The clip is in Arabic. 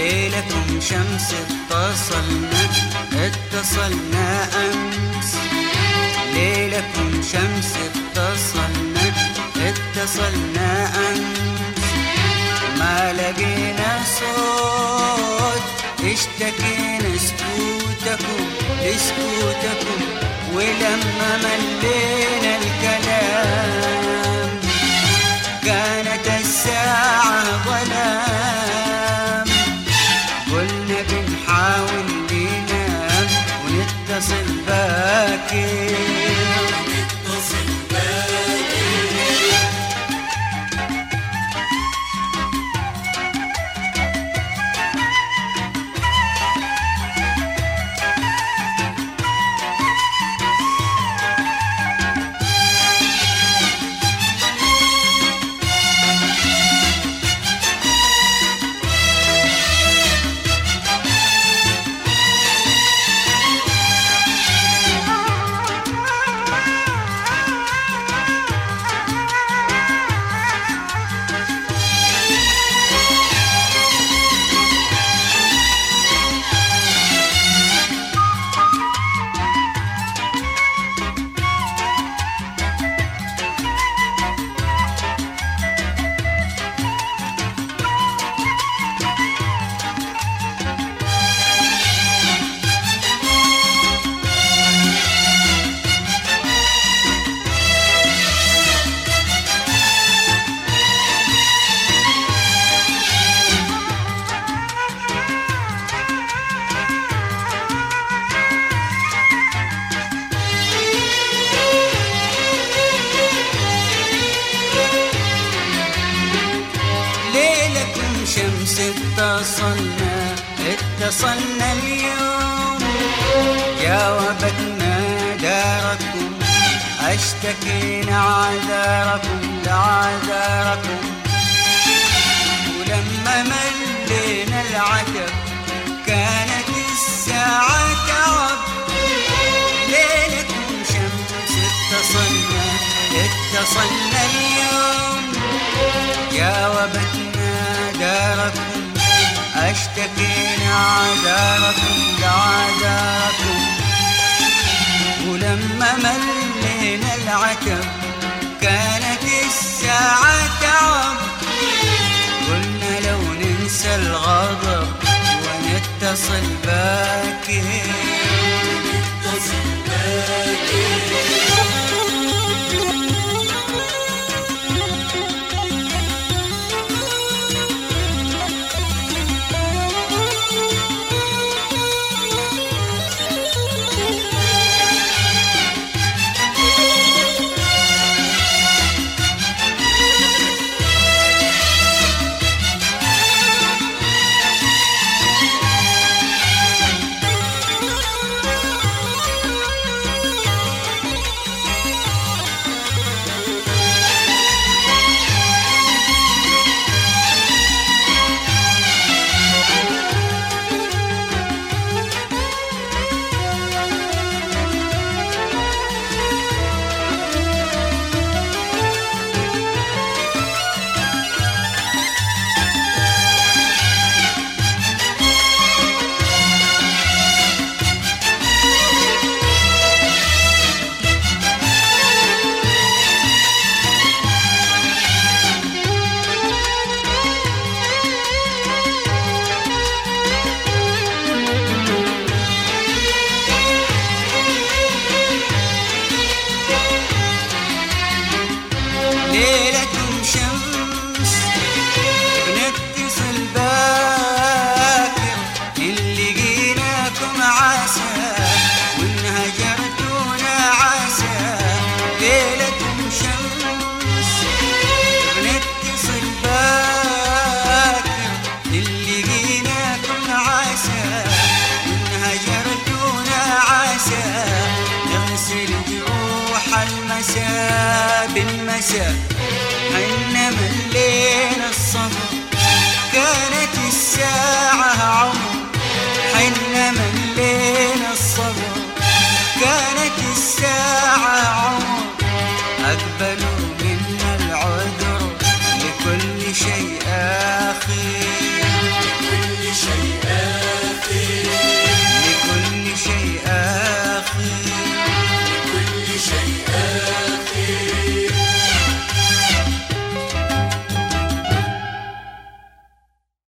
ليلكم شمس اتصلنا أمس، ليلكم شمس اتصلنا أمس، ما لقينا صوت اشتكينا لسكوتكم، ولما ملينا الكلام كانت الساعة ظلام، قلنا بنحاول ننام ونتصل باكر. شمس اتصلنا اليوم، جاوبتنا داركم، اشتكينا لعذاركم، ولما ملينا العتب كانت الساعة تعب، ليلكم شمس اتصلنا اليوم، جاوبتنا داركم، اشتكينا لعذاركم، ولما ملينا العتب كانت الساعة تعب، قلنا لو ننسى الغضب ونتصل باكر. ليلكم شمس بنتصل باكر، إن لقيناكم عسى وإن هجرتونا عسى، ليلكم شمس بنتصل باكر، إن لقيناكم عسى وإن هجرتونا عسى، نغسل جروح المساء بالمساء، حنا ملينا الصبر كانت الساعة عمر، حنا ملينا الصبر كانت الساعة عمر، أقبلوا